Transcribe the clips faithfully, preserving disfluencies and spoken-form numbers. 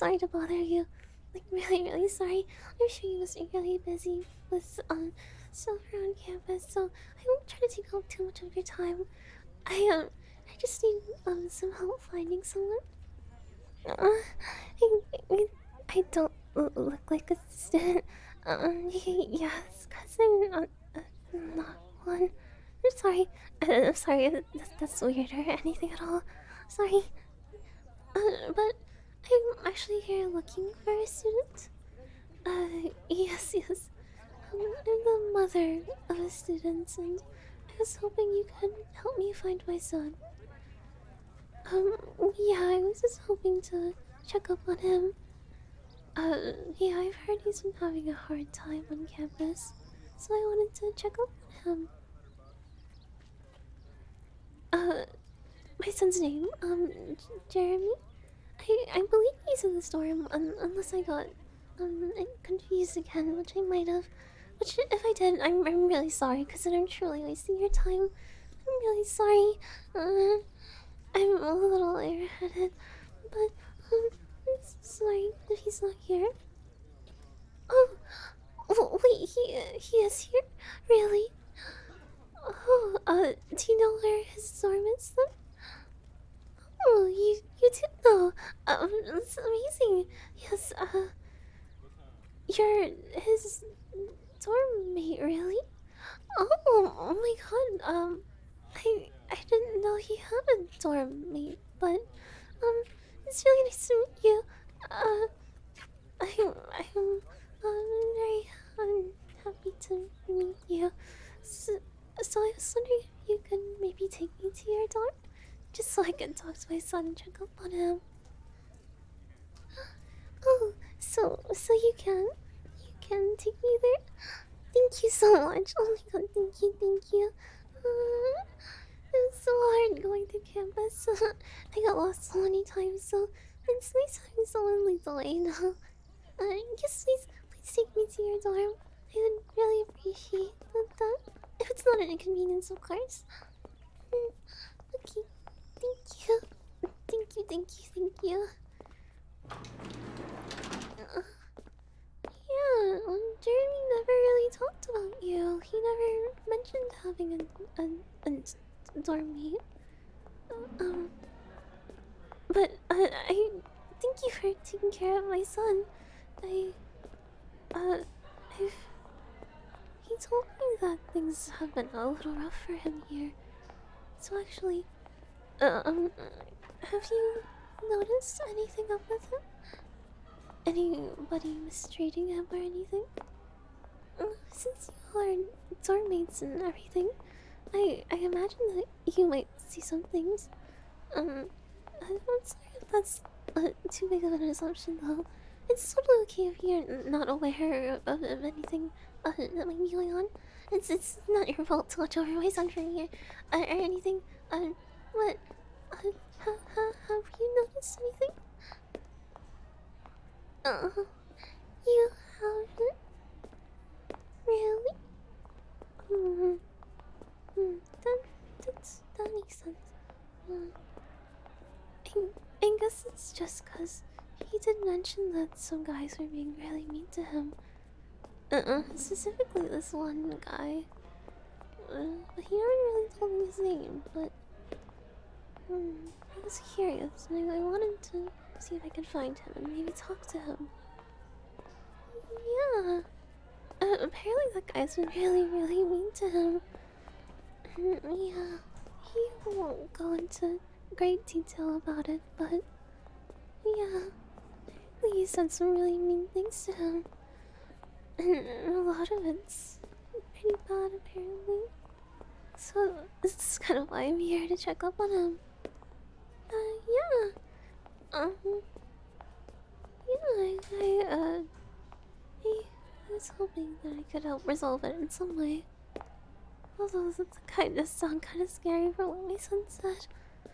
sorry to bother you. Like, really, really sorry. I'm sure you must be really busy with um stuff around campus, so I won't try to take up too much of your time. I um, I just need um some help finding someone. Uh, I, I, I don't l- look like a student. Um, yes, cause I'm not, uh, not one. I'm sorry. Uh, I'm sorry. uh, That's, that's weird or anything at all. Sorry. Uh, but I'm actually here looking for a student. Uh, yes, yes. Um, I'm the mother of a student, and I was hoping you could help me find my son. Um, yeah, I was just hoping to check up on him. Uh, yeah, I've heard he's been having a hard time on campus, so I wanted to check up on him. Uh, my son's name, um, J- Jeremy. I I believe he's in the storm, un- unless I got um confused again, which I might have. Which, if I did, I'm I'm really sorry, because I'm truly wasting your time. I'm really sorry. Uh, I'm a little airheaded, but um, I'm so sorry if he's not here. Oh, oh wait, he he is here, really? Oh, uh, do you know where his dorm is then? Oh, you you did know. Um, it's amazing. Yes, uh, you're his dorm mate, really? Oh, oh my god. Um, I I didn't know he had a dorm mate, but um, it's really nice to meet you. Uh, I'm I'm um, very um, happy to meet you. So, so I was wondering if you could maybe take me to your dorm, just so I can talk to my son and check up on him. Oh, so so you can you can take me there? Thank you so much. Oh my god, thank you, thank you. Uh, it was so hard going to campus. I got lost so many times, so it's nice having someone lead the way now. Uh, yes, please, please take me to your dorm. I would really appreciate that. If it's not an inconvenience, of course. Mm, okay, thank you. Thank you, thank you, thank you. Uh, yeah, um, Jeremy never really talked about you. He never mentioned having a, a, a dorm mate. Uh, um, but uh, I thank you for taking care of my son. I, uh, I've He told me that things have been a little rough for him here. So actually, uh, um, have you noticed anything up with him? Anybody mistreating him or anything? Uh, Since you are dorm mates and everything, I I imagine that you might see some things. Um, I'm sorry if that's uh, too big of an assumption, though. It's totally okay if you're n- not aware of, of anything uh, that might be going on. It's it's not your fault to watch over my son for me or, or anything. Um, what? Uh, ha, ha, have you noticed anything? Uh, you haven't really. Mm, mm, that that's that makes sense. Uh, I, I guess it's just because he did mention that some guys were being really mean to him. Uh-uh, specifically this one guy. Uh, but he never really told me his name, but hmm, I was curious and I, I wanted to see if I could find him and maybe talk to him. Yeah. Uh, apparently that guy's been really, really mean to him. Mm, yeah. He won't go into great detail about it, but yeah. He said some really mean things to him. And a lot of it's pretty bad, apparently. So, this is kind of why I'm here to check up on him. Uh, yeah. Um, yeah, I, I, uh, I, I was hoping that I could help resolve it in some way. Although that kind of sound kind of scary for what my son said.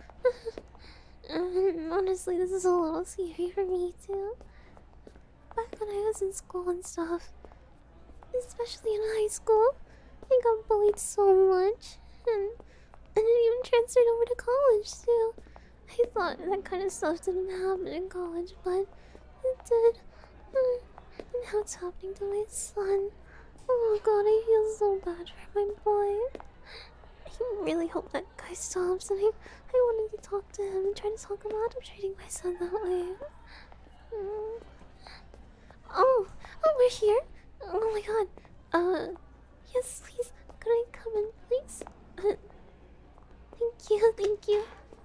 Um, honestly, this is a little scary for me, too. Back when I was in school and stuff, especially in high school, I got bullied so much, and and it even transferred over to college too. I thought that kind of stuff didn't happen in college, but It did. Uh, and how it's happening to my son. Oh god, I feel so bad for my boy. I really hope that guy stops, and I, I wanted to talk to him and try to talk him out of treating my son that way. Mm. Oh, oh, we're here. Oh my god. Uh, yes, please. Could I come in, please? Uh, thank you, thank you.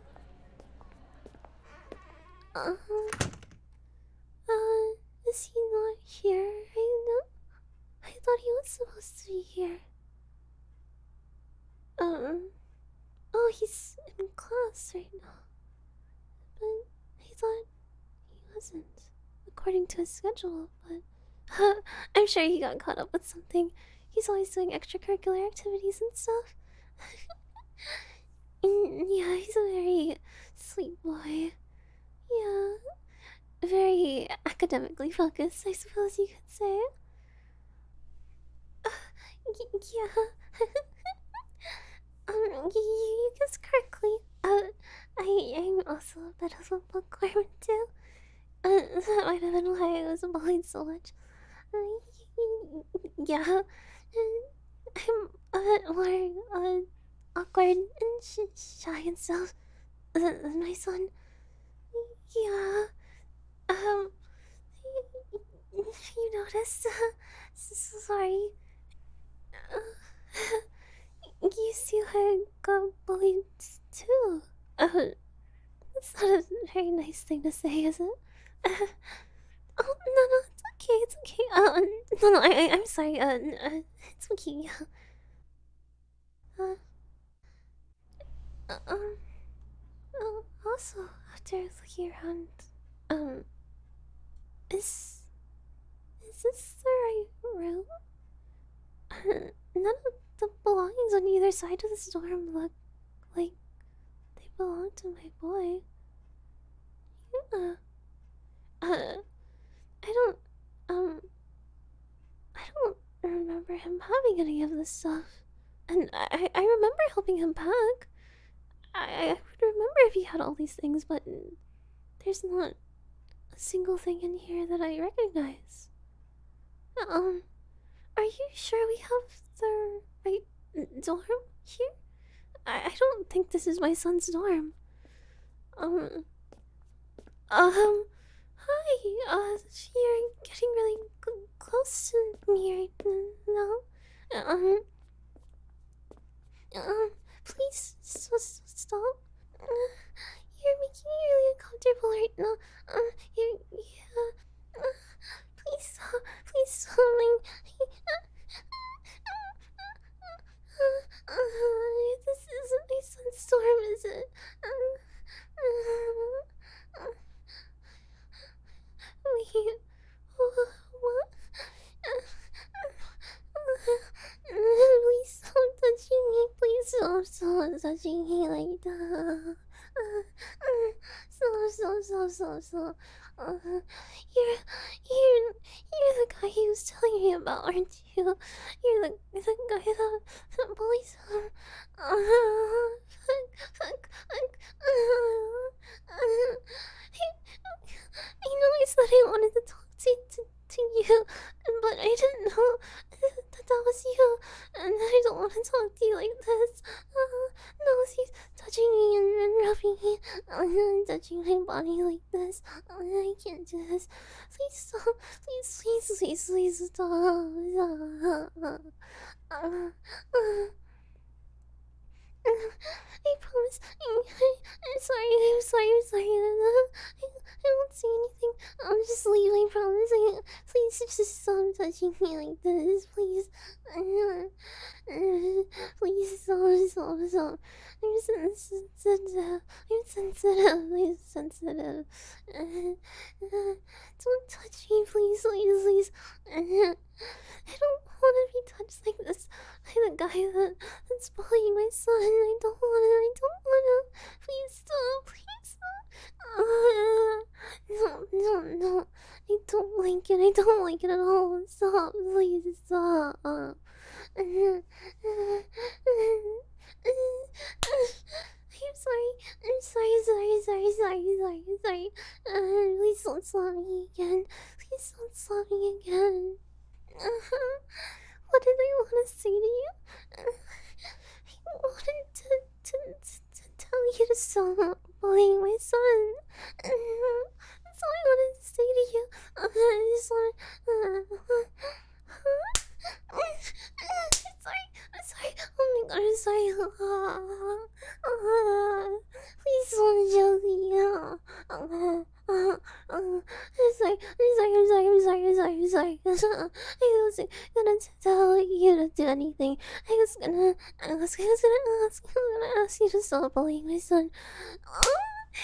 Um, uh, is he not here right now? I thought he was supposed to be here. Um, oh, he's in class right now. But I thought he wasn't, according to his schedule, but uh, I'm sure he got caught up with something. He's always doing extracurricular activities and stuff. Mm, yeah, he's a very sweet boy. Yeah, very academically focused, I suppose you could say. Uh, y- yeah. um, you, you guessed correctly. Uh, I am also a bit of a bookworm too. Uh, that might have been why I was bullied so much. Uh, yeah, uh, I'm a bit more uh, awkward and sh shy and stuff than than my son. Yeah, um, you noticed? S sorry. Uh, you see I got bullied too. Uh, that's not a very nice thing to say, is it? Uh, oh no no, it's okay, it's okay. Uh, no no, I, I I'm sorry. Uh, uh it's okay. Uh, uh, um, uh, also after looking around, um, is is this the right room? Uh, none of the belongings on either side of this dorm look like they belong to my boy. Yeah. Uh, I don't, um, I don't remember him having any of this stuff. And I, I remember helping him pack. I, I would remember if he had all these things, but there's not a single thing in here that I recognize. Um, are you sure we have the right dorm here? I, I don't think this is my son's dorm. Um, um, hi, uh, you're getting really c- close to me right now. Um, um, please s- s- stop. Uh, you're making me really uncomfortable right now. Um, you, yeah. Uh, please stop. Please stop. Like, uh, uh, this isn't my son's dorm, is it? Um, uh, uh, wait. What? What? Please stop touching me. Please stop, stop touching me like that. Stop, stop, stop, stop, stop. Uh, you're, you're, you're the guy he was telling me about, aren't you? You're the, the guy that, that bullies him. Uh, fuck, fuck, fuck. Uh, uh, he, I know I said I wanted to talk to, to, to you, but I didn't know that that was you, and I don't want to talk to you like this. Uh, no, he's touching me and, and rubbing me, uh, and touching my body like this. Uh, I can't do this. Please stop. Please, please, please, please stop. Uh, uh, uh, I promise. I, I, I'm sorry. I'm sorry. I'm sorry. I, I won't say anything. I'll just leave. I promise. I, please just stop touching me like this. Please. Uh, uh, please stop. Stop. Stop. I'm sensitive. I'm sensitive. I'm sensitive. Uh, uh, don't touch me, please. Please. Please. Uh, I don't want to be touched like this by the guy that, that's bullying my son. I don't want to. I don't want to. Please stop. Please stop. Uh, no, no, no. I don't like it. I don't like it at all. Stop. Please stop. Uh, uh, uh, uh, I'm sorry. I'm sorry, sorry, sorry, sorry, sorry, sorry. Uh, please don't slap me again. Please don't slap me again. Uh, what did I want to say to you? Uh, I wanted to, to, to, to tell you to stop bullying my son. Uh, that's all I wanted to say to you. Uh, I just want. Uh, uh, sorry, I'm sorry. Oh my god, I'm sorry. Uh, uh, please don't joke me. Uh, uh, uh, uh, I'm sorry, I'm sorry, I'm sorry, I'm sorry, I'm sorry, I'm sorry. I wasn't gonna tell you to do anything. I was gonna ask, I was gonna ask, I was gonna ask you to stop bullying my son. Oh,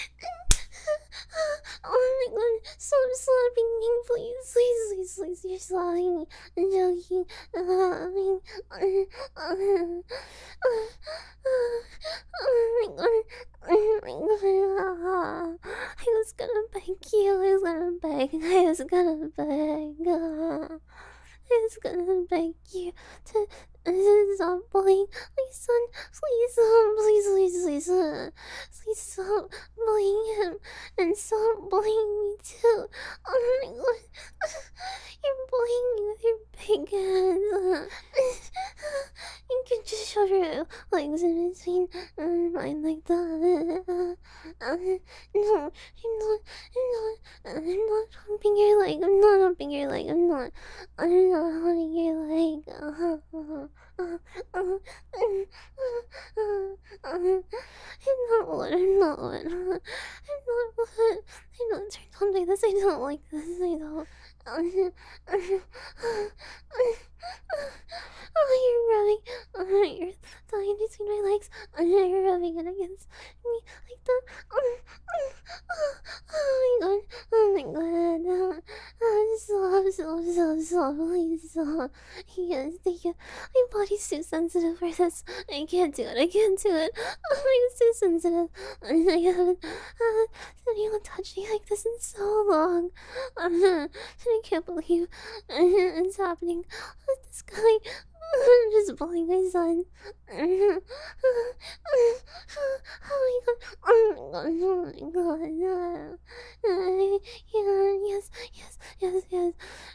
oh my god, stop slapping me, please, please, please, please, you're slapping me. I'm joking. Uh, I mean, uh, uh, uh, uh, oh my god, oh my god. Uh, I was gonna beg you, I was gonna beg, I was gonna beg. Uh, I was gonna beg you to uh, stop bullying my son. Please, um, please, please, please, uh, please stop bullying him and stop bullying me too. Oh my god, you're bullying me with your big hands. Uh, you can just shove your legs in between uh, mine like that. Uh, uh, no, I'm not, I'm not, I'm not humping your leg. I'm not humping your leg. I'm not. I'm not humping your leg. Uh, uh, uh, uh, uh, uh, uh, I'm not what. I'm not what. I'm not what. I'm not turned on by this. I don't like this. I don't. Uh, uh, uh, uh, oh, you're rubbing. Uh, you're lying between my legs. Uh, you're rubbing it against me like that. Uh, uh, uh, oh my god. Oh my god. Uh, uh, stop, stop, stop, stop. Please stop. Yes, thank you. My body's too sensitive for this. I can't do it. I can't do it. Oh, I'm too sensitive. I haven't uh, anyone touched me like this in so long. Uh, and I can't believe uh, it's happening. This guy just bullying my son. Oh my god. Oh my god. Oh my god. Uh, yeah, yes, yes, yes, yes.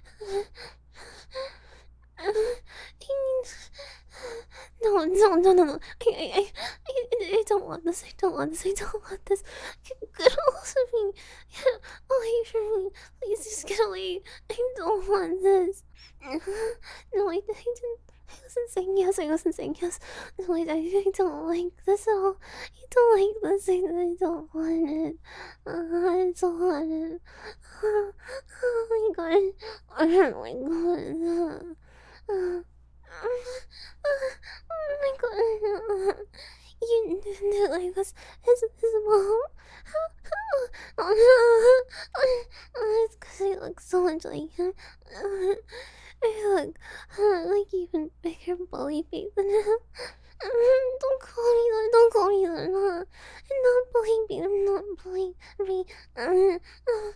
Uh, I mean, no, no, no, no, no. I, I, I, I, I don't want this. I don't want this. I don't want this. Get, get off of me. Get away from me. Please just get away. I don't want this. No, I, I didn't. I wasn't saying yes. I wasn't saying yes. No, I, I, I don't like this at all. I don't like this. I, I don't want it. Uh, I don't want it. Uh, oh my god. Oh my god. Uh, uh, oh my god. You knew I was his, his mom. It's because I look so much like him. I look uh, like even bigger bully face than him. Don't call me that. Don't call me that. I'm not, I'm not bullying me. I'm not bullying me. Uh, uh,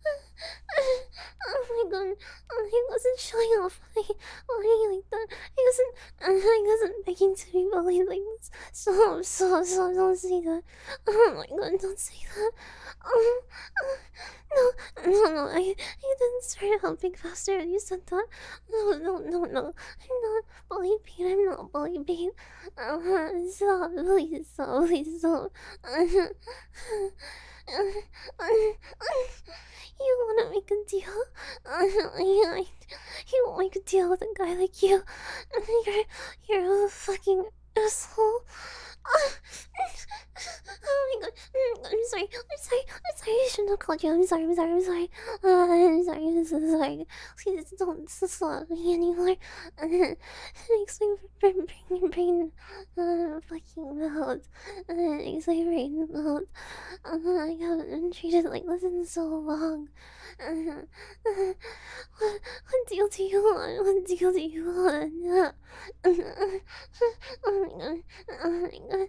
oh my god. I wasn't showing off like, like that. I wasn't, I wasn't begging to be bullied like this. Stop, stop, stop. Don't say that. Oh my god, don't say that. Um, uh, no, no, no. I, I didn't start helping faster. You said that. No, no, no, no. I'm not bully Pete. I'm not bully Pete. Uh, stop, please stop, please stop. Uh, uh, uh, uh, you wanna make a deal? Uh, yeah, you wanna make a deal with a guy like you? Uh, you're, you're a fucking asshole. Uh, oh my god, I'm sorry, I'm sorry, I'm sorry, I shouldn't have called you. I'm sorry, I'm sorry, I'm sorry. Uh, I'm sorry, this is like, please don't slap me anymore. Uh, it makes my brain, brain, brain uh, fucking melt. Uh, it makes my brain melt. Uh, I haven't been treated like this in so long. Uh, uh, what, what deal do you want? What deal do you want? Uh, uh, uh, oh my god, oh my god.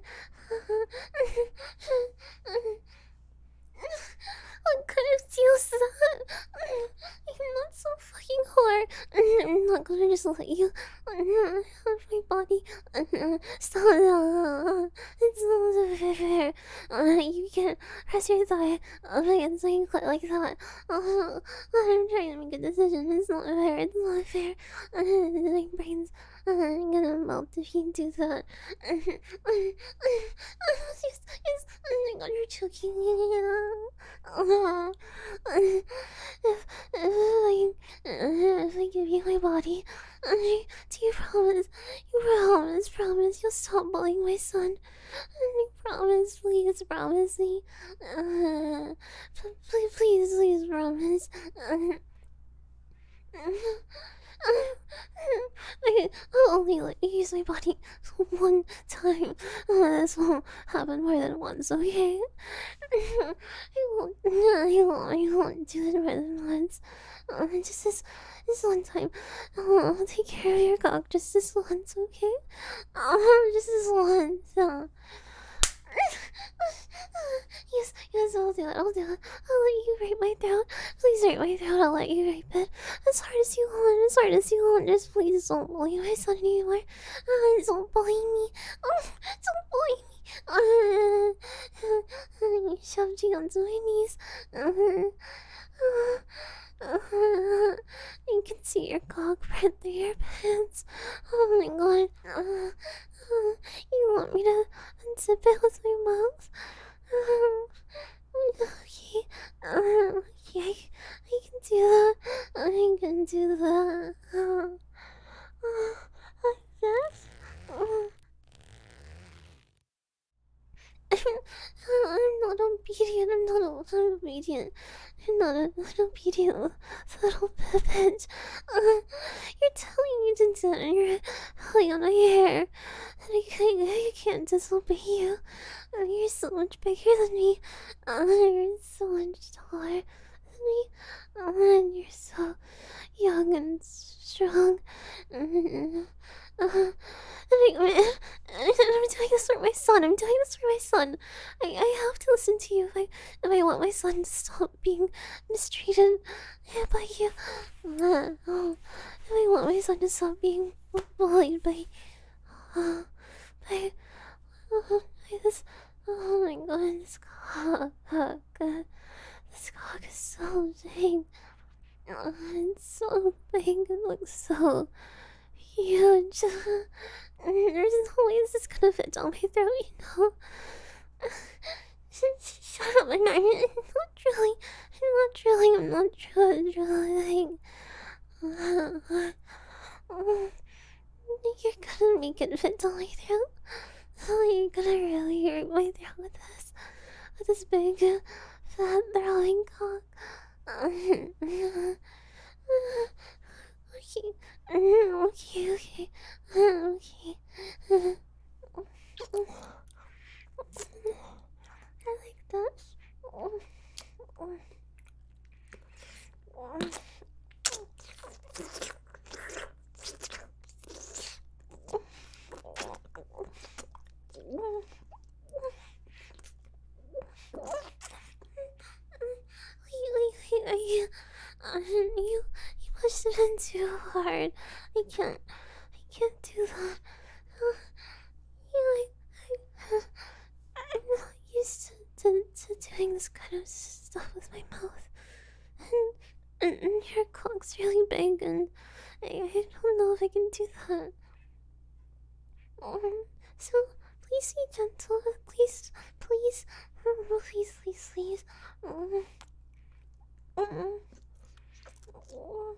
What kind of deal is that? I'm not so fucking whore. I'm not gonna just let you have my body. Stop. It's not fair. Uh, you can't press your thigh up against my clit like that. Uh, I'm trying to make a decision. It's not fair. It's not fair. Uh, my brain's uh, gonna melt if you do that. Uh, uh, uh, yes, yes. Oh my god, you're choking me. Uh, uh, if, if, I, uh, if I give you my body, uh, do you promise? You promise, promise you'll stop bullying my son. You promise, please promise me. Uh, please, please, please promise. Uh, I, I'll only let you use my body one time. Uh, this won't happen more than once, okay? I won't, I won't, I won't do it more than once. Uh, just this, this one time. Uh, I'll take care of your cock just this once, okay? Uh, just this once. Uh. Yes, yes, I'll do it, I'll do it. I'll let you rape my throat. Please rape my throat, I'll let you rape it. As hard as you want, as hard as you want. Just please don't bully my son anymore. Uh, don't bully me. Oh, don't bully me. Uh, uh, you shoved you onto my knees. Uh, uh, uh, you can see your cock right through your pants. Oh my god. Uh, uh, you want me to unzip it with my mouth? Uh, okay. Uh, okay. I can do that. I can do that. Uh, uh, like this. Uh, I'm not obedient. I'm not obedient. I'm not an obedient little puppet. Uh, you're telling me to do it and you're pulling on my hair. And I can't, I can't disobey you. Uh, you're so much bigger than me. Uh, you're so much taller than me. Uh, and you're so young and strong. Uh, uh, I'm doing this for my son. I'm doing this for my son. I, I have to listen to you if I, if I want my son to stop being mistreated by you. Uh, oh, if I want my son to stop being bullied by, uh, by, uh, by this. Oh my god, this cock. Uh, this cock is so big. Uh, it's so big. It looks so huge. There's no way this is gonna fit down my throat, you know? Shut up, I'm not, I'm not drilling. I'm not drilling, I'm not drilling. drilling. Uh, uh, you're gonna make it fit down my throat. Oh, you're gonna really hurt my throat with this. With this big, fat, throwing cock. Uh, uh, uh, Okay, uh, okay, okay, uh, okay. Uh, I like that. Wait, wait, wait, uh, you, you pushed it in too hard. I can't, I can't do that. Uh, you, I, I, I'm not used to, to, to doing this kind of stuff with my mouth. And, and, and your cock's really big, and I, I don't know if I can do that. Um, so, please be gentle. Please, please, um, please, please, please. Um, um, um.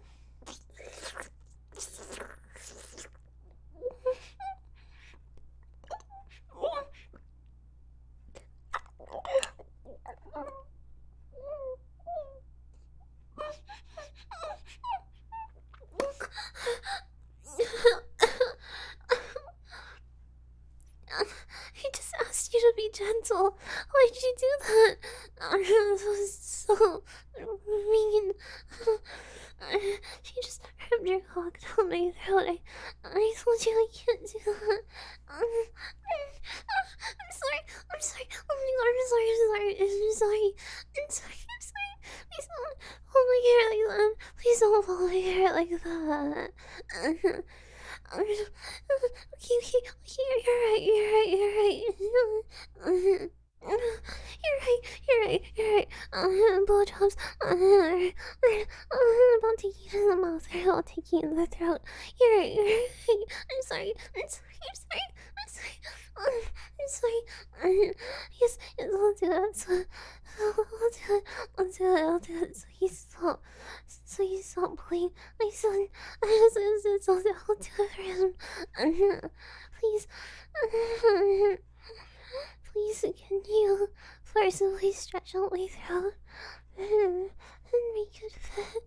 I just asked you to be gentle. Why did you do that? That was so mean. She just ripped your cock down my throat. I, I told you I can't do that. Um, I'm sorry. I'm sorry. Oh my god, I'm sorry. I'm sorry. I'm sorry. I'm sorry. I'm sorry. Please don't hold my hair like that. Please don't hold my hair like that. Okay, okay, okay, you're right, you're right, you're right. You're right, you're right, you're right. Uh, blowjobs. Uh, uh, uh, don't take you in the mouth. I'll take you in the throat. You're right, you're right. I'm sorry, I'm sorry, I'm sorry, I'm sorry. Uh, I'm sorry. Uh, yes, yes, I'll do that. So, I'll do it. I'll do it. I'll do it. So you stop. So you stop playing my son. I'll do it for him. Uh, please. Uh, please, can you forcibly stretch out my throat and make it fit?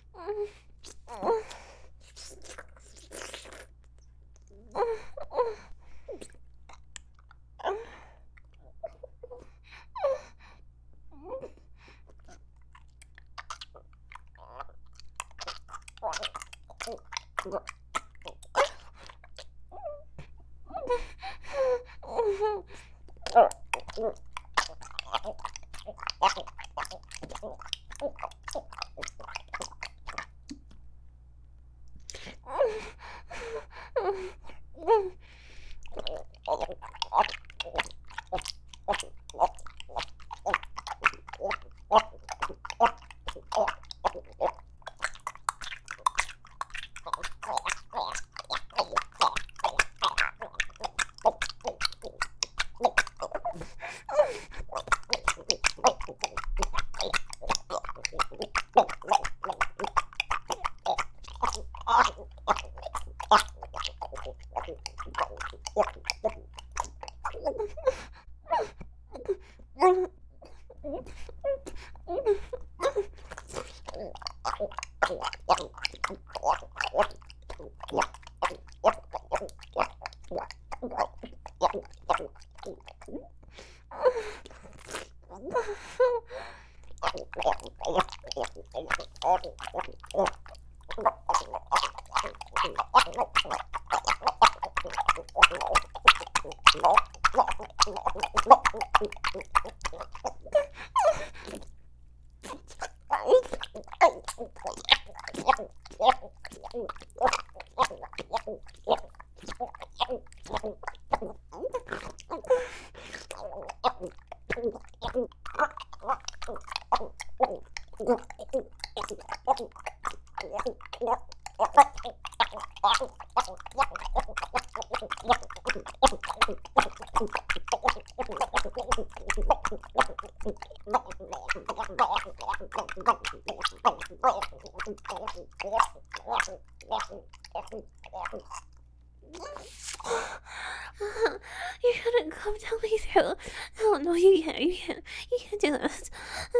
You're gonna come down my throat. No, no, you can't, you can't, you can't do this.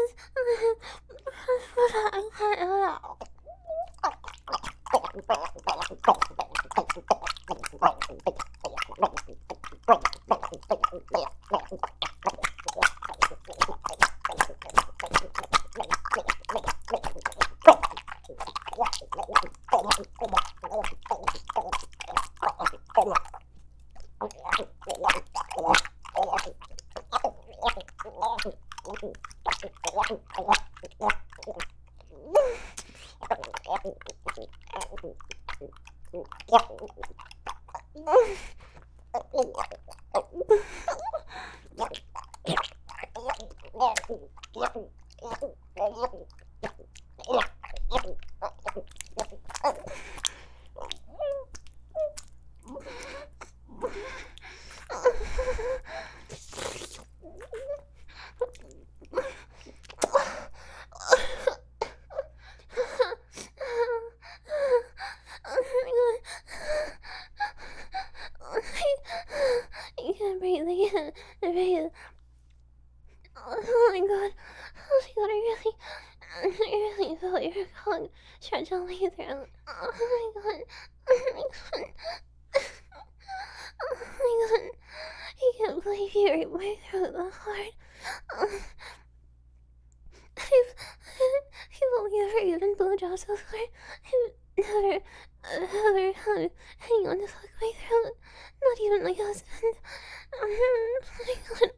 I can't breathe. I can't breathe. Oh my god. Oh my god, I really, I really felt your cock stretch out my throat. Oh my god. Oh my god. Oh my god. I can't believe you raped my throat that hard. Oh. I've, I've only ever given blowjobs before. I've never, ever had anyone to fuck my throat. Not even my husband. Oh my god.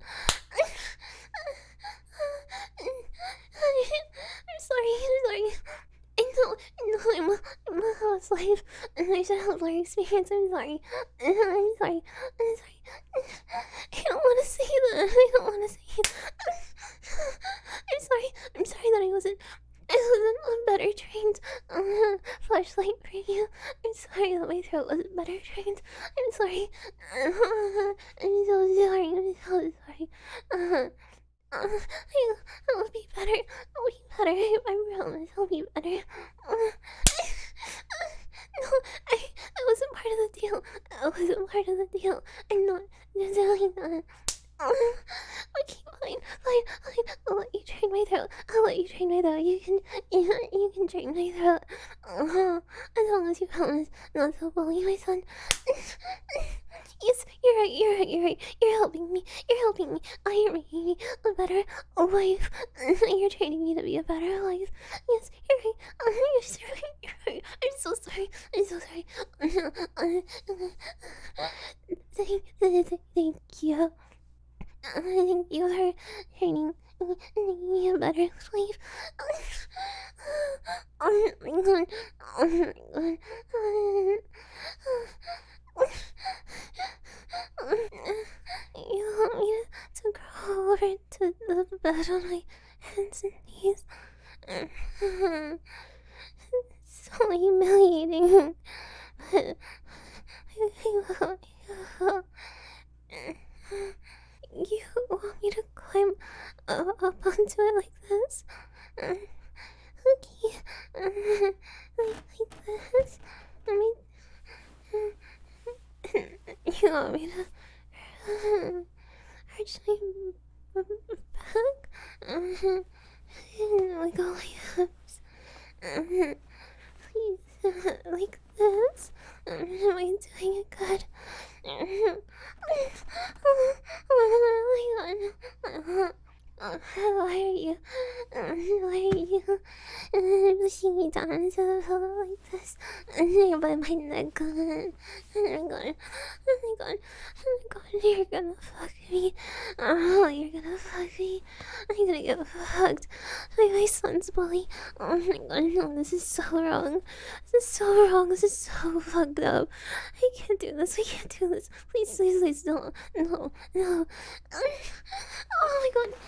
I'm sorry, I'm sorry. I know, I know I'm a, I'm a housewife, and I I should have more experience. I'm sorry. I'm sorry. I'm sorry. I don't want to say that. I don't want to say that. I'm sorry. I'm sorry that I wasn't. I wasn't on better trained. Uh, flashlight for you. I'm sorry that my throat wasn't better trained. I'm sorry. Uh, I'm so sorry. I'm so sorry. Uh, uh, I, I'll be better. I'll be better. I, I promise I'll be better. Uh, no, I, I wasn't part of the deal. I wasn't part of the deal. I'm not doing that. Uh, okay, fine, fine, fine. I'll let you train my throat. I'll let you train my throat. You can, you, you can train my throat. Uh, as long as you promise not to bully my son. Yes, you're right, you're right, you're right. You're helping me. You're helping me. I am making me a better wife. You're training me to be a better wife. Yes, you're right. Uh, you're so right. You're right. I'm so sorry. I'm so sorry. Thank, thank, thank you. Uh, thank you for training me, making me a better wife. Oh my god. Oh my god. You want me to crawl over to the bed on my hands and knees? It's so humiliating. But I will. You want me to climb uh, up onto it like this? Uh, okay. Uh, like, like this? I mean, you want me to uh, arch my back? Uh, like all my hips? Uh, please, uh, like this? Uh, am I doing it good? Uh, oh my god. Uh, why are you? Uh, why are you uh, pushing me down into the pillow like this? Uh, by my neck. Uh, oh my god. Oh my god. Oh my god. You're gonna fuck me. Oh, you're gonna fuck me. I'm gonna get fucked by my son's bully. Oh my god. No, this is so wrong. This is so wrong. This is so fucked up. I can't do this. I can't do this. Please, please, please, don't. No, no. Oh my god.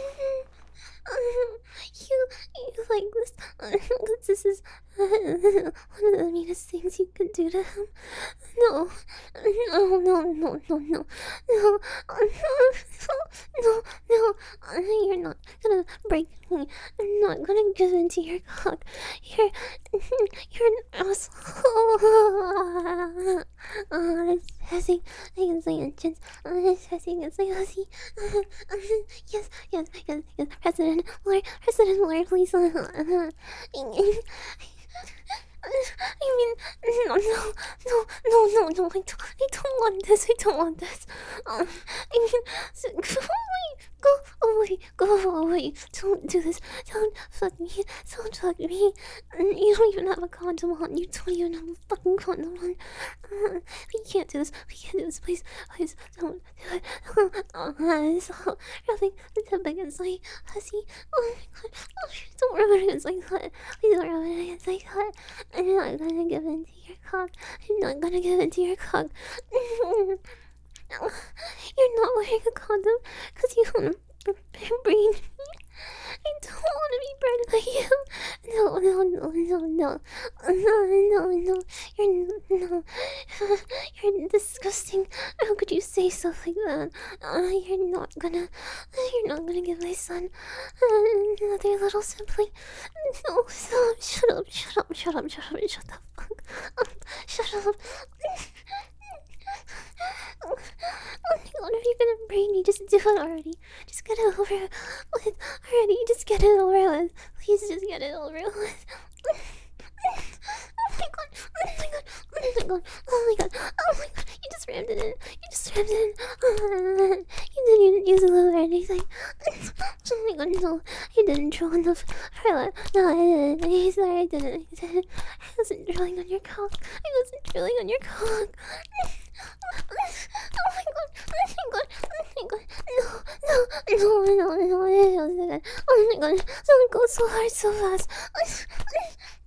You, you like this? Because this is uh, one of the meanest things you could do to him. No, no, no, no, no, no, no, no, no, no. You're not gonna break me. I'm not gonna give in to your cock. You're, you're an asshole. Oh, it's pressing against my entrance. Oh, it's pressing against my pussy. Yes, yes, yes, yes. President Lord, President Lord, please. Uh, uh, I mean, no, no, no, no, no, no, I don't, I don't want this, I don't want this. Um, I mean, so, go away, go away, go away. Don't do this, don't fuck me, don't fuck me. You don't even have a condom on, you don't even have a fucking condom on. Uh, we can't do this, we can't do this, please, please, don't do it. Uh, it's all rubbing the tip against my pussy. Oh my god, oh, don't rub it against my butt, please don't rub it against my butt. I'm not gonna give in to your cock. I'm not gonna give in to your cock. You're not wearing a condom because you want to brain me. I don't want to be burned by you. No, no, no, no, no, no, no, no. You're no. You're disgusting. How could you say stuff like that? Uh, you're not gonna. You're not gonna give my son uh, another little sibling. No, stop. Shut up. Shut up. Shut up. Shut up. Shut the fuck up. Shut up. Oh my god, if you're gonna brain me, just do it already. Just get it over with already. Just get it over with. Please just get it over with. Oh my god, oh my god, oh my god, oh my god, oh my god, you just rammed it in. You just rammed it in. Uh, you didn't even use a lube or anything. Oh my god, no. I didn't draw enough for that. No, I didn't. I'm sorry, I didn't. I didn't. I wasn't drawing on your cock. I wasn't drawing on your cock. Oh my god, oh my god, oh my god, no, no, no, no, no, no, oh my god, don't go so hard, so fast.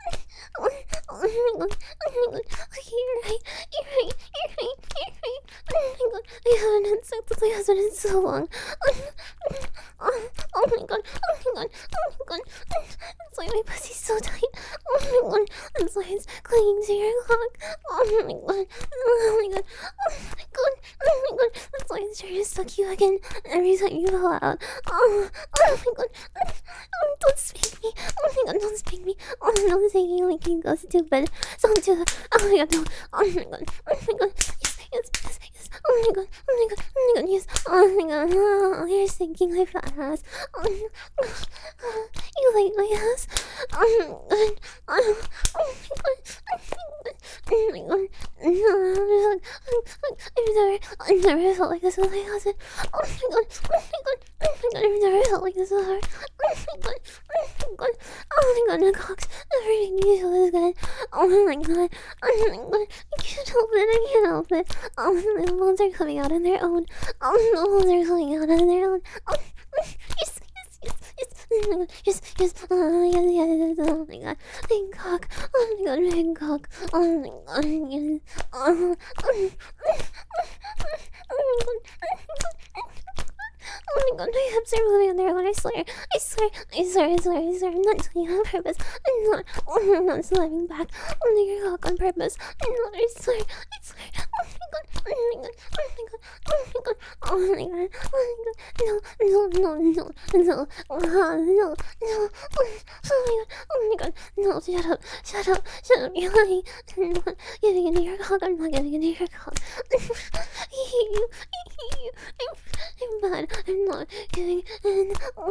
Oh, oh my god, oh my god. Okay, you're right, you're right, you're right, you're right. Oh my god, I haven't had sex with my husband in so long. Oh, oh, oh my god, oh my god, oh my god. That's why my pussy's so tight. Oh my god, that's why it's clinging to your cock. Oh my god, oh my god, oh my god, oh my god. That's why it's trying to suck you again every time you go out. Oh, oh my god, oh, don't spank me. Oh my god, don't spank me. Oh, don't say you make me go to bed. Don't do that. Oh my god, no. Oh my god, oh my god. Yes, yes, yes, yes. Oh my god, oh my god, oh my god, yes. Oh my god, oh, you're sinking my fat ass. Oh, oh, you like my ass? Oh my god, oh, oh my god, oh my god, no, I've never, I've never felt like this with my husband. Oh my god, oh my god, oh my god, I've never felt like this with her. Oh my god, oh my god, oh my god, the cock's never made me feel this good. Oh my god, oh my god, I can't help it, I can't help it. Oh, the bones are coming out on their own. Oh, the bones are coming out on their own. Oh, yes, yes, yes, yes, oh my god, yes, yes, oh my god, yes, oh my god, big cock, oh my god, big cock, oh my god, yes, oh, oh, oh my god, oh my god, my hips are moving on their own, I swear, I swear, I swear, I swear, I swear, I'm not doing it on purpose, I'm not, oh, I'm not slamming back on your cock on purpose, I'm not, I swear, I swear, oh my god, oh my god, oh my god, oh my god, oh my god, oh my god, no, no, no, no, no, oh, no, no, oh my god, oh my god, no, shut up, shut up, shut up, you're lying, I'm not giving into your cock, I'm not giving into your cock, I hate you, I hate you, I'm, I'm bad, I'm not giving in,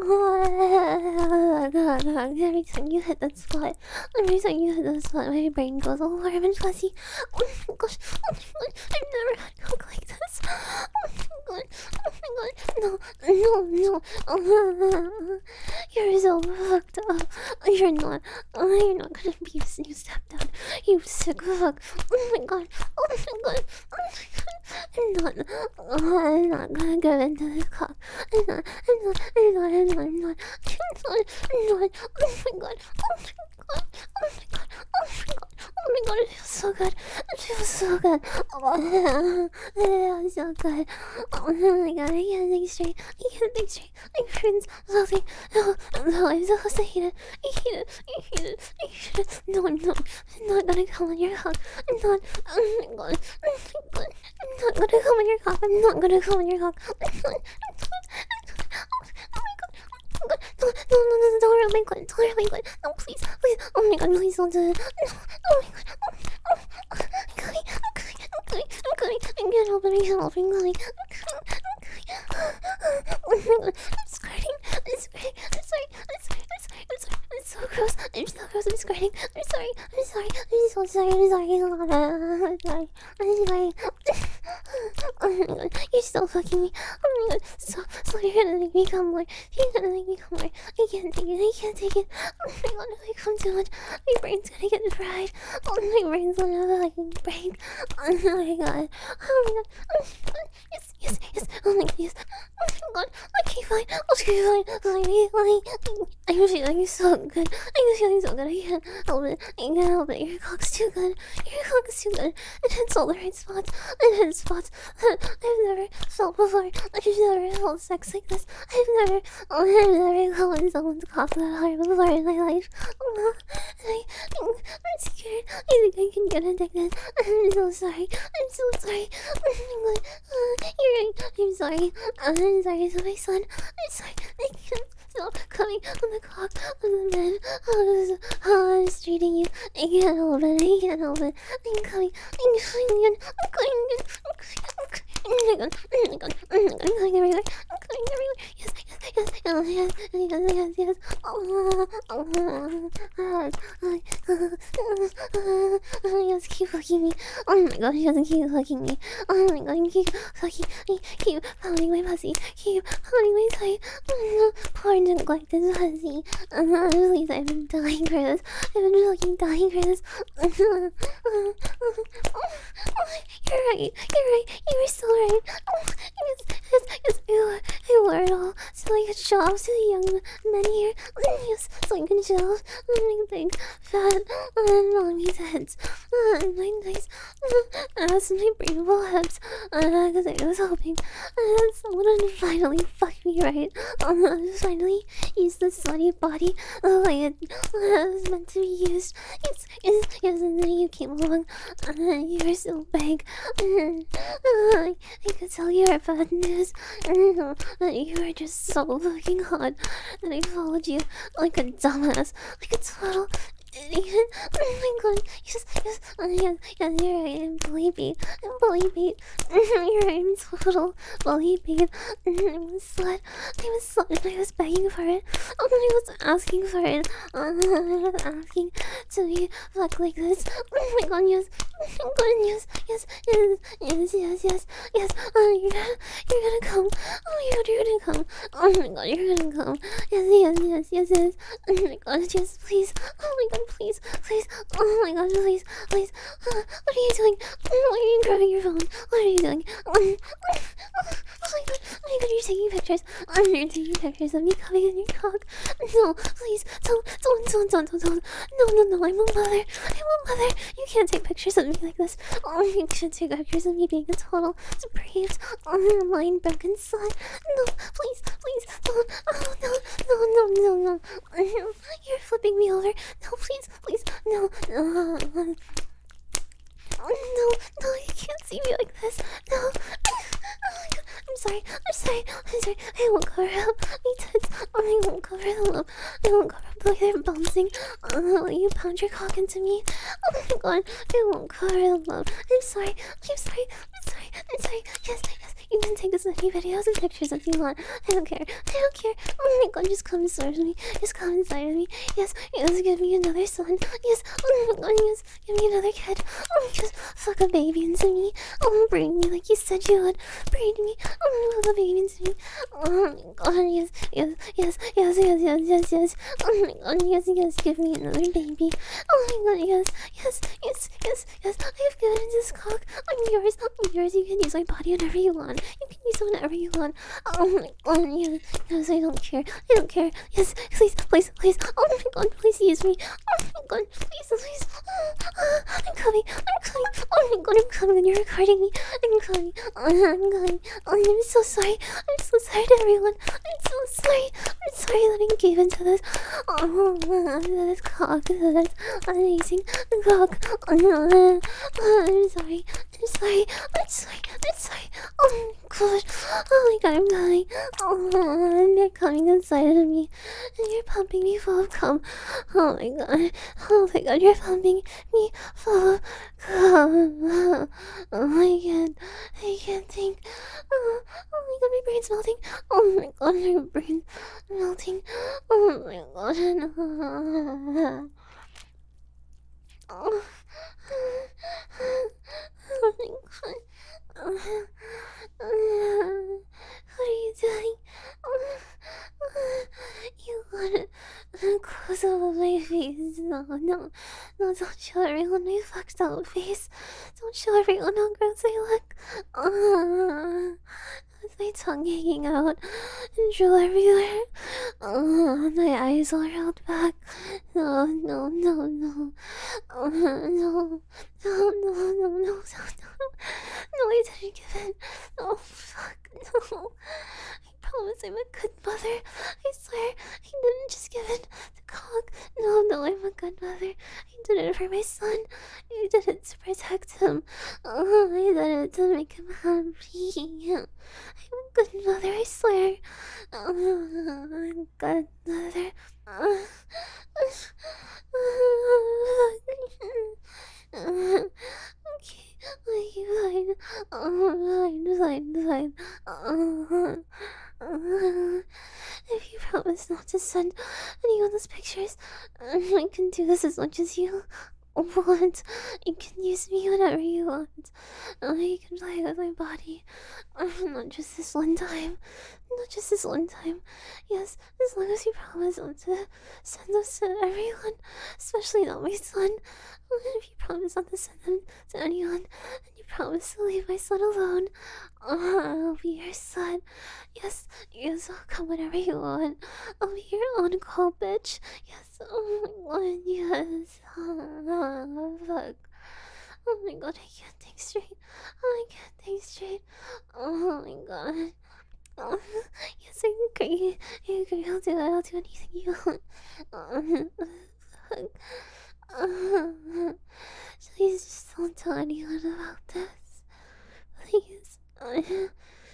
oh god, god, every time you hit that spot, every time you hit that spot, my brain goes all warm and fuzzy, oh my gosh, oh my god, I've never had cock like this, oh my god, oh my god, no, no, no, oh, you're so fucked up, you're not, oh, you're not gonna be you stepdad, you sick fuck, oh my god, oh my god, oh my god, I'm not, oh, I'm not gonna go into this cock, I'm not, I'm not, I'm not, I'm not, I'm not, I'm not, I'm not, oh my god, oh my god, oh my god, oh my god, oh my god, it feels so good, it feels so good, oh, it feels so good, oh my god, I can't think straight, I can't think straight, my friends, nothing, no, no, I'm supposed to hate it, I hate it, I hate it, I hate it, no, I'm not, I'm not gonna come on your cock, I'm not, oh my god, oh my god, I'm not gonna come on your cock, I'm not gonna come on your cock, I'm not, I'm not, I'm not, oh my god, oh my god, no, no, no, no, don't hurt my gut, don't hurt my gut, no, please, please, oh my god, please don't do it, no, oh my god, oh, oh, oh, I'm coming, I'm coming, I'm coming, I'm coming, I can't help it, I can't help it, I'm coming, I'm coming, I'm coming, oh my god, I'm squirting, I'm squirting, I'm sorry, I'm sorry, I'm sorry, I'm sorry, I'm so gross, I'm so gross, I'm squirting, I'm sorry, I'm sorry, I'm so sorry, I'm sorry, I'm sorry, I'm sorry, oh my god, you're still fucking me, oh my god, stop, stop, you're gonna make me come more, you're gonna make me come more, I can't take it, I can't take it, oh my god, if I come too much, my brain's gonna get fried, oh my brain's gonna fucking break, oh my god, oh my god, oh my god, yes, yes, yes, oh my god, yes, oh my god, okay, fine, okay, fine, fine, fine, I'm feeling so good, I'm feeling so good, I can't help it, I can't help it, your cock's too good, your cock's too good, it hits all the right spots, it hits spots that I've never felt before, I've never felt sex like this, I've never, oh, I've never gone in someone's cock that hard before in my life, oh, I, I'm, I'm scared, I think I can get addicted, I'm so sorry, I'm so sorry, oh my god, uh, you're right, I'm sorry, I'm sorry to my son, I'm sorry, I can't stop coming on the cock of the man, oh, oh, I'm treating you, I can't help it, I can't help it, I'm coming, I'm coming again, I'm coming again, I'm coming, I'm coming, oh my god, oh my god, oh my god, I'm coming everywhere, I'm coming everywhere, yes, yes, yes, yes, yes, yes, yes, yes, oh, oh, oh, oh, oh, yes, keep fucking me, oh my god, he doesn't keep fucking me, oh my god, keep fucking me, keep pounding my pussy, keep pounding my thigh, oh, poor neglected pussy, oh, please, I've been dying for this, I've been fucking dying for this, oh, oh, oh, oh, you're right, you're right, you were so right, oh, yes, yes, yes, you were, you were it all, so I could show off to the young men here. Yes, so I can show off my big, fat, and mommy heads. And my nice ass and my breathable hips. Because I was hoping that someone would finally fuck me right. Um, finally use the slutty body the way it was meant to be used. Yes, yes, yes, and then you came along. Uh, you were so big. Uh, I, I could tell you were bad news. Uh, you were just so fucking hot. And I followed you like a dumbass. Like a total idiot. Oh my god. Yes, yes, uh, yes, yes, you're right. I'm bully bait. I'm bully bait. You're right. I'm total bully bait. I'm a slut. I'm a slut and I was begging for it. Oh, I was asking for it. Uh, I was asking to be fucked like this. Oh my god, yes. Oh my god, yes, yes, yes, yes, yes, yes, yes. Oh, you're gonna, you're gonna come. Oh my god, you're gonna come. Oh my god, you're gonna come. Yes, yes, yes, yes, yes. Oh my god, yes, please. Oh my god, please, please. Oh my god, please, please. Uh, what are you doing? Why are you grabbing your phone? What are you doing? Oh my god, oh my god, you're taking pictures. Oh, you're taking pictures of me coming in your cock. No, please, don't, don't, don't, don't, don't, don't. No, no, no, I'm a mother. I'm a mother. You can't take pictures of me like this. Oh, you should take pictures of me being a total depraved, oh, mind broken slut. No, please, please, don't. Oh, no, no, no, no, no. You're flipping me over. No, please, please, no. Uh, no, no, you can't see me like this. No. Oh my god, I'm sorry, I'm sorry, I'm sorry. I won't cover up my tits. I won't cover them up. I won't cover up the way they're bouncing. I'll let you pound your cock into me. Oh my god, I won't cover them up. I'm sorry, I'm sorry, I'm sorry, I'm sorry. Yes, yes, you can take as many videos and pictures as you want. I don't care, I don't care. Oh my god, just come inside of me. Just come inside of me. Yes, yes, give me another son. Yes, oh my god, yes, give me another kid. Oh, just fuck a baby into me. Oh, bring me like you said you would. Bring me. Oh, fuck a baby into me. Oh my god, yes, yes, yes, yes, yes, yes, yes, yes. Oh my god, yes, yes, give me another baby. Oh my god, yes, yes, yes, yes, yes. I've given this cock. I'm yours. I'm yours. You can use my body whenever you want. You can use it whenever you want. Oh my god, yes, yes, I don't care. I don't care. Yes, please, please, please. Oh my god, please use me. Oh my god, please, please. Oh, oh, I'm coming. I'm coming. Oh my god, I'm coming and you're recording me. I'm coming. Oh, I'm coming. Oh, I'm so sorry. I'm so sorry to everyone. I'm so sorry. I'm sorry that I gave into this. Oh, this cock. This amazing cock. Oh, I'm sorry. I'm sorry. I'm sorry. I'm sorry. Oh my god. Oh my god, I'm coming. Oh, and you're coming inside of me. And you're pumping me full of cum. Oh my god. Oh my god, you're pumping me full of cum. Oh, I can't. I can't think. Oh, oh my god, my brain's melting. Oh my god, my brain's melting. Oh my god. No. Oh. Oh my god. Uh, uh, what are you doing? Uh, uh, you want a close up of my face? No, no, no, don't show everyone my fucked up face. Don't show everyone how gross I look. Uh, with my tongue hanging out and drool everywhere. Uh, my eyes all rolled back. No, no, no, no. Uh, no, no, no, no, no, no, no. No, I didn't give in. Oh, fuck, no. I promise I'm a good mother. I swear, I didn't just give in to cock. No, no, I'm a good mother. I did it for my son. I did it to protect him. Oh, I did it to make him happy. I'm a good mother, I swear. Oh, I'm a good mother. Okay. Fine, fine. Oh, fine, fine, fine. Uh, uh, if you promise not to send any of those pictures, I can do this as much as you. What? You can use me whenever you want. Uh, you can play with my body. Uh, not just this one time. Not just this one time. Yes, as long as you promise not to send those to everyone, especially not my son. Uh, If you promise not to send them to anyone, and you promise to leave my son alone, uh, I'll be your son. Yes, yes, I'll come whenever you want. I'll be your on call bitch. Yes, oh my god, yes. Oh, fuck. Oh my god, I can't think straight. I can't think straight. Oh my god. Oh, yes, I agree. I agree. I'll do it. I'll do anything you want. Oh, fuck. Oh, please just don't tell anyone about this. Please.